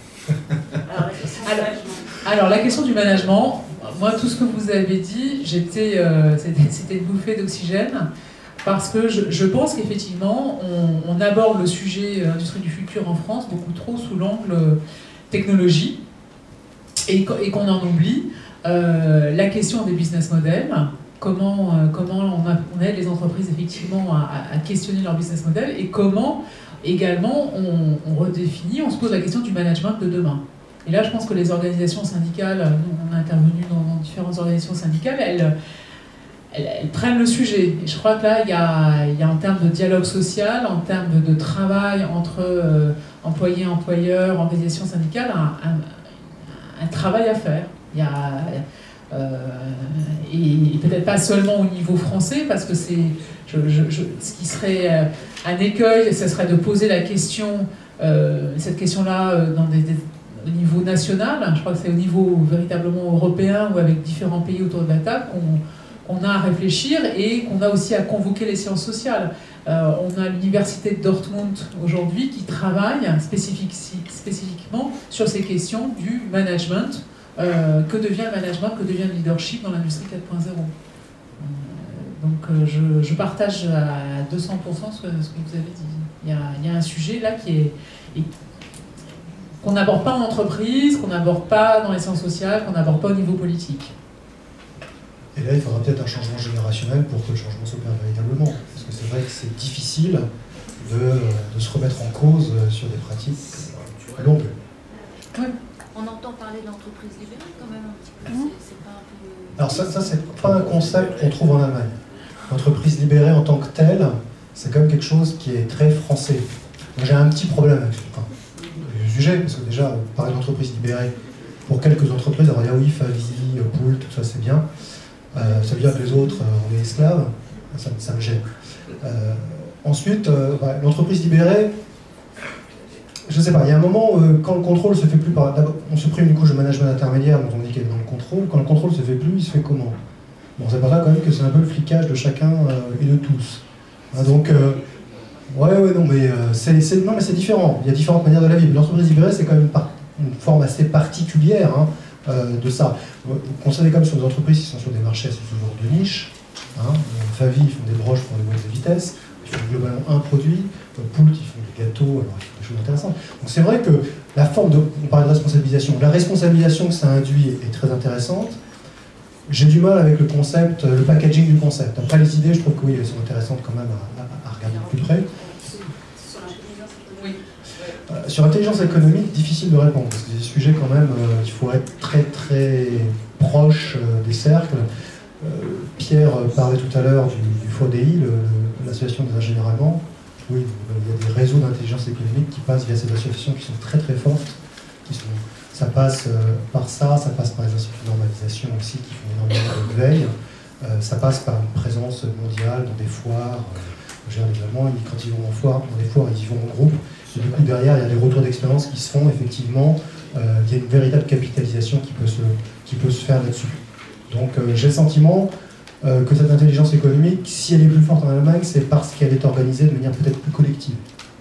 alors, alors, la question du management, moi, tout ce que vous avez dit, j'étais, euh, c'était une bouffée d'oxygène, parce que je, je pense qu'effectivement, on, on aborde le sujet industrie du futur en France beaucoup trop sous l'angle technologie, et, et qu'on en oublie euh, la question des business models. Comment, euh, comment on, a, on aide les entreprises effectivement à, à questionner leur business model, et comment également on, on redéfinit, on se pose la question du management de demain. Et là, je pense que les organisations syndicales, nous on a intervenu dans, dans différentes organisations syndicales, elles, elles, elles prennent le sujet. Et je crois que là, il y a, il y a en termes de dialogue social, en termes de, de travail entre euh, employés, employeurs, organisations syndicales, un, un, un travail à faire. Il y a... Euh, et, et peut-être pas seulement au niveau français, parce que c'est, je, je, je, ce qui serait euh, un écueil, ce serait de poser la question, euh, cette question-là euh, dans des, des, au niveau national. Je crois que c'est au niveau véritablement européen ou avec différents pays autour de la table qu'on qu'on a à réfléchir, et qu'on a aussi à convoquer les sciences sociales. Euh, on a l'université de Dortmund aujourd'hui qui travaille spécifique, spécifiquement sur ces questions du management. Euh, que devient le management, que devient le leadership dans l'industrie quatre point zéro. Euh, donc euh, je, je partage à deux cents pour cent ce que, ce que vous avez dit. Il y a, il y a un sujet là qui est, est qu'on n'aborde pas en entreprise, qu'on n'aborde pas dans les sciences sociales, qu'on n'aborde pas au niveau politique. Et là, il faudra peut-être un changement générationnel pour que le changement s'opère véritablement. Parce que c'est vrai que c'est difficile de, de se remettre en cause sur des pratiques longues. Oui. On entend parler d'entreprise libérale quand même un petit peu. Mmh. C'est pas un peu... Alors ça, ça c'est pas un concept qu'on trouve en Allemagne. L'entreprise libérée en tant que telle, c'est quand même quelque chose qui est très français. Moi j'ai un petit problème avec ce enfin, sujet, parce que déjà, parler d'entreprise libérée, pour quelques entreprises, alors il y a oui, Favi, Poult, tout ça c'est bien. Euh, ça veut dire que les autres, euh, on est esclaves, ça, ça me gêne. Euh, ensuite, euh, ouais, l'entreprise libérée, je sais pas, il y a un moment où euh, quand le contrôle se fait plus par... D'abord, on supprime une couche de management intermédiaire, donc on dit qu'elle est dans le contrôle. Quand le contrôle se fait plus, il se fait comment? Bon, ça paraît quand même que c'est un peu le flicage de chacun euh, et de tous. Hein, donc, euh, ouais, ouais, non, mais euh, c'est, c'est, non, mais c'est différent. Il y a différentes manières de la vivre. L'entreprise libérée, c'est quand même une, par... une forme assez particulière hein, euh, de ça. Vous constatez comme sur des entreprises qui sont sur des marchés assez toujours de niche. Hein, Favi, ils font des broches pour les boîtes de vitesse. Ils font globalement un produit. Poult, ils font des gâteaux, alors ils font des choses intéressantes. Donc c'est vrai que la forme de, on parle de responsabilisation, la responsabilisation que ça induit est, est très intéressante. J'ai du mal avec le concept, le packaging du concept. Après les idées, je trouve que oui, elles sont intéressantes quand même à, à, à regarder de plus près. Euh, sur l'intelligence économique, difficile de répondre, parce que c'est des sujets quand même, euh, il faut être très très proche euh, des cercles. Euh, Pierre parlait tout à l'heure du, du F O D I, l'association des ingénieurs allemands. Oui, il y a des réseaux d'intelligence économique qui passent via ces associations qui sont très très fortes. Qui sont, ça passe euh, par ça, ça passe par les instituts de normalisation aussi qui font énormément de veille. Euh, ça passe par une présence mondiale dans des foires. Euh, les Allemands, quand ils vont en foire, dans des foires, ils y vont en groupe. Et du coup, derrière, il y a des retours d'expérience qui se font effectivement. Euh, il y a une véritable capitalisation qui peut se, qui peut se faire là-dessus. Donc euh, j'ai le sentiment euh, que cette intelligence économique, si elle est plus forte en Allemagne, c'est parce qu'elle est organisée de manière peut-être plus collective.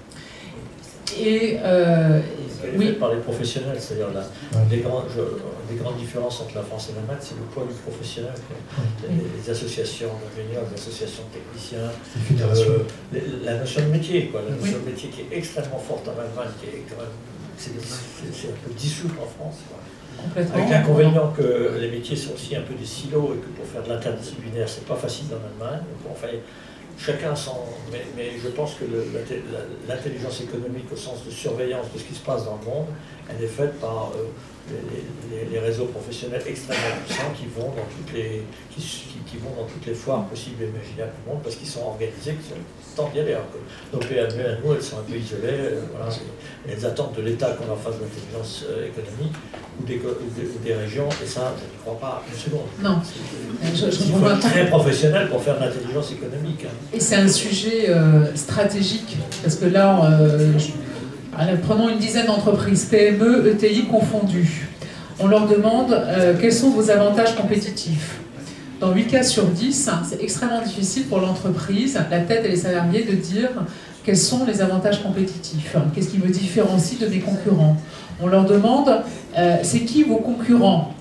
Et euh, Elle est oui. faite par les professionnels, c'est-à-dire la, Ouais. des, grands, je, des grandes différences entre la France et l'Allemagne, c'est le poids du professionnel. Les, les associations d'ingénieurs, les associations de techniciens, Les fédérations. euh, les- la notion de métier, quoi, la notion Oui. de métier qui est extrêmement forte en Allemagne, qui est quand même, c'est, c'est- c'est un peu dissous en France. Quoi. Complètement. Avec l'inconvénient que les métiers sont aussi un peu des silos et que pour faire de l'interdisciplinaire, c'est pas facile en Allemagne. Bon, enfin, chacun son. Mais, mais je pense que le- la- l'intelligence économique, au sens de surveillance de ce qui se passe dans le monde, elle est faite par euh, les, les- les réseaux professionnels extrêmement puissants qui vont dans toutes les, qui, qui- qui vont dans toutes les foires possibles et imaginables du monde parce qu'ils sont organisés, qu'ils tentent d'y aller. Alors que nos P M E à nous, elles sont un peu isolées. euh, voilà, et elles attendent de l'État qu'on leur fasse de l'intelligence euh, économique ou des, co- ou des, ou des régions, et ça, je n'y crois pas une seconde. Non. C'est- Je- je Il faut comprends être très professionnel pour faire de l'intelligence économique. hein. Et c'est un sujet euh, stratégique, parce que là, euh, je- allez, prenons une dizaine d'entreprises, P M E, E T I confondues. On leur demande euh, quels sont vos avantages compétitifs. Dans huit cas sur dix, c'est extrêmement difficile pour l'entreprise, la tête et les salariés, de dire quels sont les avantages compétitifs, qu'est-ce qui me différencie de mes concurrents. On leur demande euh, c'est qui vos concurrents.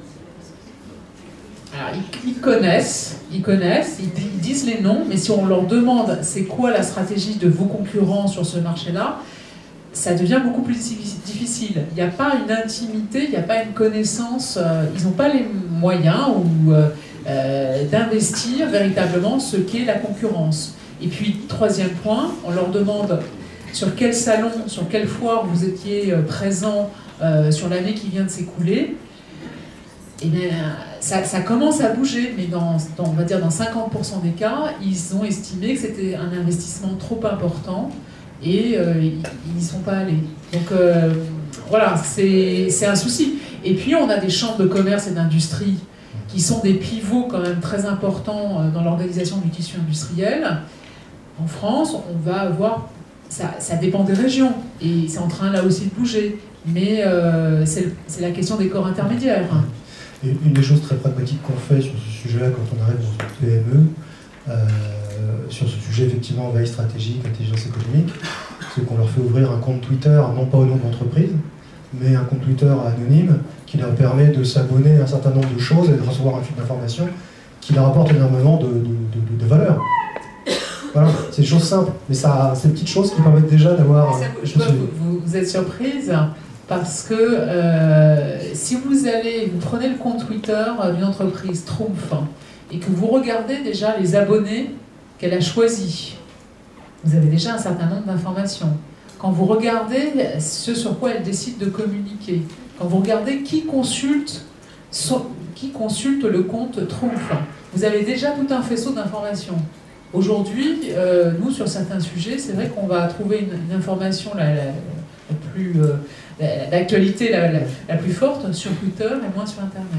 Alors, ils, ils connaissent, ils connaissent, ils, ils disent les noms, mais si on leur demande c'est quoi la stratégie de vos concurrents sur ce marché-là, ça devient beaucoup plus difficile. Il n'y a pas une intimité, il n'y a pas une connaissance, euh, ils n'ont pas les moyens ou, euh, euh, d'investir véritablement ce qu'est la concurrence. Et puis, troisième point, on leur demande sur quel salon, sur quelle foire vous étiez euh, présent euh, sur l'année qui vient de s'écouler. Et bien, ça, ça commence à bouger, mais dans, dans, on va dire dans cinquante pour cent des cas, ils ont estimé que c'était un investissement trop important et euh, ils n'y sont pas allés. Donc euh, voilà, c'est c'est un souci. Et puis on a des chambres de commerce et d'industrie qui sont des pivots quand même très importants dans l'organisation du tissu industriel. En France, on va avoir, ça, ça dépend des régions, et c'est en train là aussi de bouger, mais euh, c'est c'est la question des corps intermédiaires. Et une des choses très pragmatiques qu'on fait sur ce sujet-là quand on arrive dans une P M E, euh, sur ce sujet effectivement veille stratégique, intelligence économique, c'est qu'on leur fait ouvrir un compte Twitter, non pas au nom de l'entreprise, mais un compte Twitter anonyme qui leur permet de s'abonner à un certain nombre de choses et de recevoir un flux d'informations qui leur apporte énormément de, de, de, de valeur. Voilà, c'est des choses simples, mais ça, c'est des petites choses qui permettent déjà d'avoir... Je vois, vous, vous, vous êtes surprise parce que euh, si vous allez, vous prenez le compte Twitter d'une entreprise Trumpf et que vous regardez déjà les abonnés qu'elle a choisis, vous avez déjà un certain nombre d'informations. Quand vous regardez ce sur quoi elle décide de communiquer, quand vous regardez qui consulte, son, qui consulte le compte Trumpf, vous avez déjà tout un faisceau d'informations. Aujourd'hui, euh, nous, sur certains sujets, c'est vrai qu'on va trouver une, une information la, la, la plus... Euh, l'actualité la, la, la plus forte sur Twitter et moins sur Internet.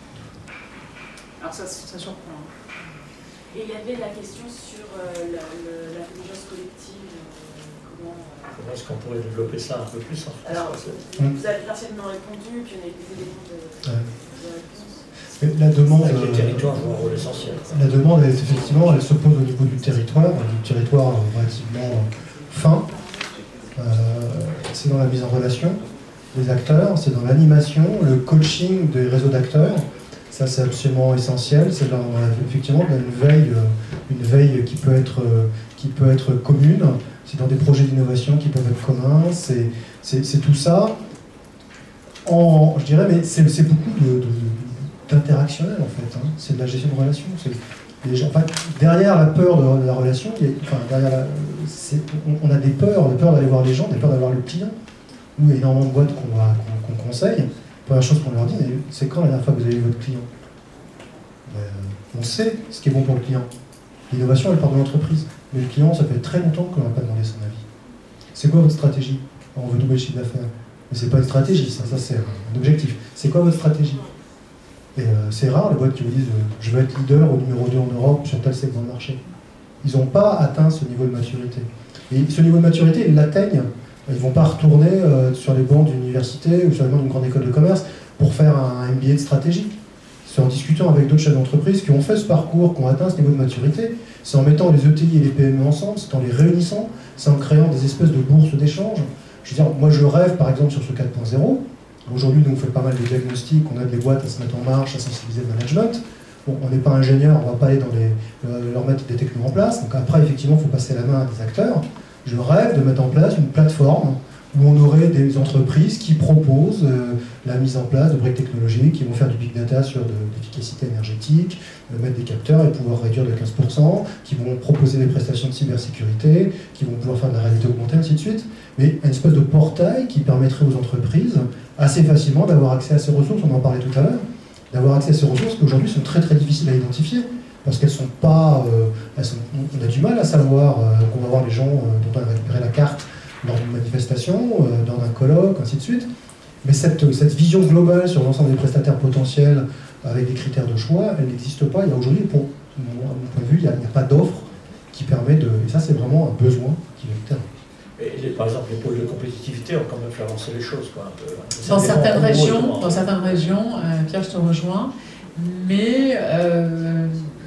Alors ça, ça surprend. Et il y avait la question sur euh, l'intelligence collective. Euh, comment euh... comment est-ce qu'on pourrait développer ça un peu plus en France? Alors, vous avez partiellement répondu, puis on a eu des éléments de, ouais. de réponse. La demande, Avec les territoires jouent un rôle essentiel. La demande, elle, effectivement, elle se pose au niveau du territoire, du territoire relativement fin. Euh, c'est dans la mise en relation des acteurs, c'est dans l'animation, le coaching des réseaux d'acteurs. Ça, c'est absolument essentiel. C'est dans, effectivement dans une veille, une veille qui peut être, qui peut être commune. C'est dans des projets d'innovation qui peuvent être communs. C'est, c'est, c'est tout ça. En, je dirais, mais c'est, c'est beaucoup de, de d'interactionnel en fait, hein. C'est de la gestion de relations. Les gens, enfin, derrière la peur de, de la relation, il y a, enfin, derrière la, on, on a des peurs, on a peur d'aller voir les gens, on a peur d'aller voir le client. Nous, il y a énormément de boîtes qu'on, va, qu'on, qu'on conseille. La première chose qu'on leur dit, c'est quand la dernière fois que vous avez vu votre client? Ben, on sait ce qui est bon pour le client. L'innovation, elle part de l'entreprise. Mais le client, ça fait très longtemps qu'on n'a pas demandé son avis. C'est quoi votre stratégie? On veut doubler le chiffre d'affaires. Mais c'est pas une stratégie, ça, ça c'est un objectif. C'est quoi votre stratégie? Et euh, c'est rare les boîtes qui vous disent euh, je veux être leader ou numéro deux en Europe sur tel segment de marché. Ils n'ont pas atteint ce niveau de maturité. Et ce niveau de maturité, ils l'atteignent. Ils ne vont pas retourner euh, sur les bancs d'université ou sur les bancs d'une grande école de commerce pour faire un M B A de stratégie. c'est en discutant avec d'autres chefs d'entreprise qui ont fait ce parcours, qui ont atteint ce niveau de maturité, c'est en mettant les E T I et les P M E ensemble, c'est en les réunissant, c'est en créant des espèces de bourses d'échange. Je veux dire, moi je rêve par exemple sur ce quatre point zéro. Aujourd'hui, nous on fait pas mal de diagnostics, on aide les boîtes à se mettre en marche, à sensibiliser le management. Bon, on n'est pas ingénieur, on ne va pas aller dans les, euh, leur mettre des technos en place. Donc après, effectivement, il faut passer la main à des acteurs. Je rêve de mettre en place une plateforme où on aurait des entreprises qui proposent euh, la mise en place de briques technologiques, qui vont faire du big data sur de l'efficacité énergétique, euh, mettre des capteurs et pouvoir réduire de quinze pour cent, qui vont proposer des prestations de cybersécurité, qui vont pouvoir faire de la réalité augmentée, ainsi de suite. Mais une espèce de portail qui permettrait aux entreprises assez facilement d'avoir accès à ces ressources, on en parlait tout à l'heure, d'avoir accès à ces ressources qui aujourd'hui sont très très difficiles à identifier, parce qu'elles sont pas... Euh, elles sont, on a du mal à savoir euh, qu'on va voir les gens euh, dont on va récupérer la carte lors d'une manifestation, euh, dans un colloque, ainsi de suite. Mais cette, cette vision globale sur l'ensemble des prestataires potentiels, avec des critères de choix, elle n'existe pas. Il y a aujourd'hui, pour à mon point de vue, il n'y a, a pas d'offre qui permet de... Et ça, c'est vraiment un besoin qui vient du terrain. Et les, par exemple, les pôles de compétitivité ont quand même fait avancer les choses, quoi, un peu. Dans certaines, régions, dans certaines régions, euh, Pierre, je te rejoins, mais euh,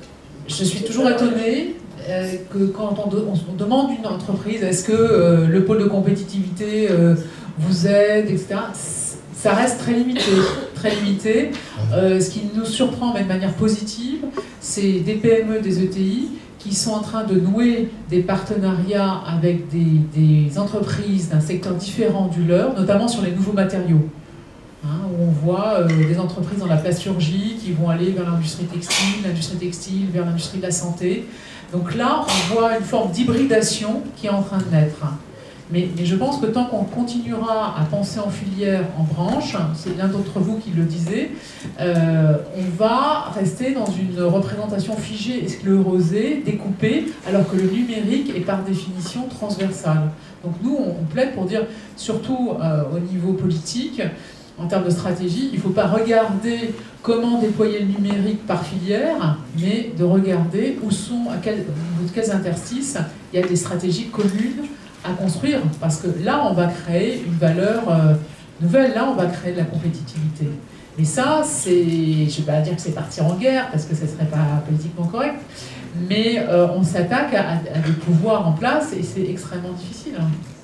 je suis toujours étonnée euh, que quand on, de, on, on demande une entreprise, est-ce que euh, le pôle de compétitivité euh, vous aide, et cetera, ça reste très limité. Très limité. Euh, ce qui nous surprend, mais de manière positive, c'est des P M E, des E T I, qui sont en train de nouer des partenariats avec des, des entreprises d'un secteur différent du leur, notamment sur les nouveaux matériaux. Hein, où on voit euh, des entreprises dans la plasturgie qui vont aller vers l'industrie textile, l'industrie textile vers l'industrie de la santé. Donc là, on voit une forme d'hybridation qui est en train de naître. Mais, mais je pense que tant qu'on continuera à penser en filière, en branche, c'est l'un d'entre vous qui le disait, euh, on va rester dans une représentation figée et sclérosée, découpée, alors que le numérique est par définition transversal. Donc nous, on, on plaide pour dire, surtout euh, au niveau politique, en termes de stratégie, il ne faut pas regarder comment déployer le numérique par filière, mais de regarder où sont, à quel, au niveau de quels interstices, il y a des stratégies communes à construire, parce que là, on va créer une valeur euh, nouvelle, là, on va créer de la compétitivité. Mais ça, c'est, je ne vais pas dire que c'est partir en guerre, parce que ce ne serait pas politiquement correct, mais euh, on s'attaque à, à des pouvoirs en place, et c'est extrêmement difficile. Hein.